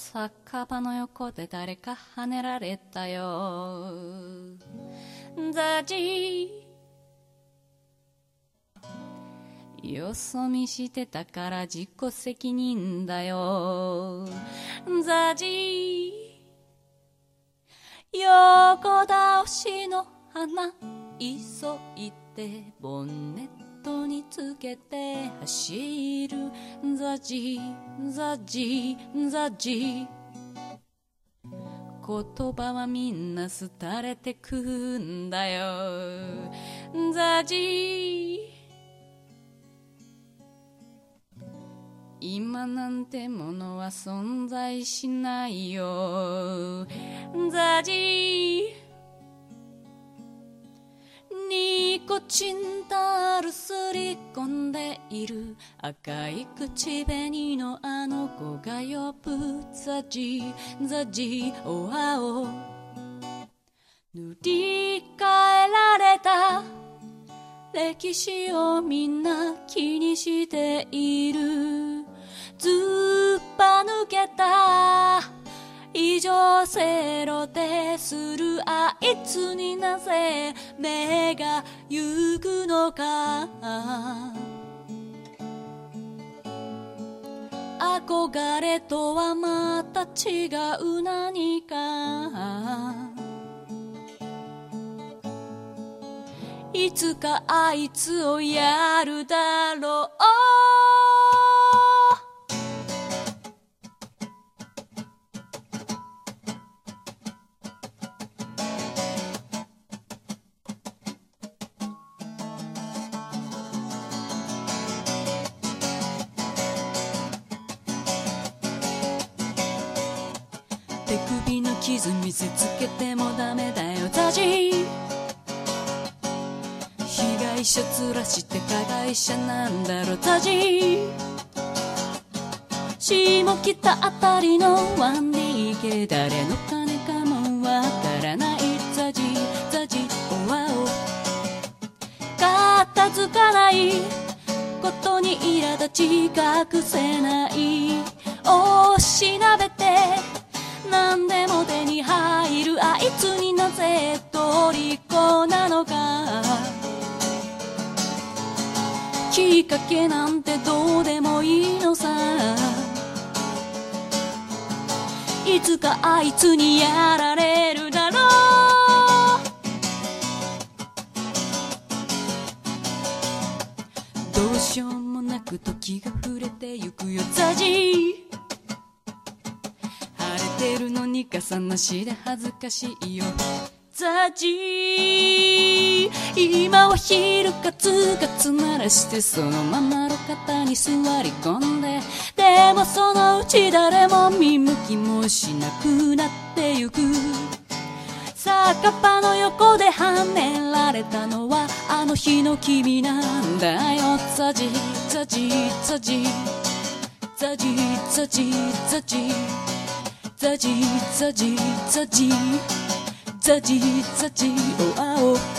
酒場の横で誰か跳ねられたよ。ザジー、よそ見してたから自己責任だよ。ザジー、横倒しの花急いでボンネットにつけて走る。ザジーザジーザジー、言葉はみんな廃れてくんだよ。ザジー、今なんてものは存在しないよ。ザジー、ニコチンタールすり込んでいる赤い口紅のあの子が呼ぶ。ザジーザジー、おあお、塗り替えられた歴史をみんな気にしている。ずっぱ抜けた異常せろでするあいつになぜ目が行くのか。憧れとはまた違う何か、いつかあいつをやるだろう。手首の傷見せつけてもダメだよ。ザジー、被害者面して加害者なんだろ。ザジー、下北あたりの 1DK 誰の金かもわからない。ザジーザジー、おわお、片付かないことに苛立ち隠せない。おしなべて何でも手に入るあいつになぜ虜なのか。きっかけなんてどうでもいいのさ。いつかあいつにやられるだろう。どうしようもなく時が触れてゆくよ。ザジー、晴れてるのに傘なしで恥ずかしいよ。ザジー、今は昼ガツガツ鳴らしてそのまま路肩に座り込んで、でもそのうち誰も見向きもしなくなってゆく。酒場の横で跳ねられたのはあの日の君なんだよ。ザジーザジーザジーザジーザジーザジーザジーザジーザジーザジーザジー、おあお。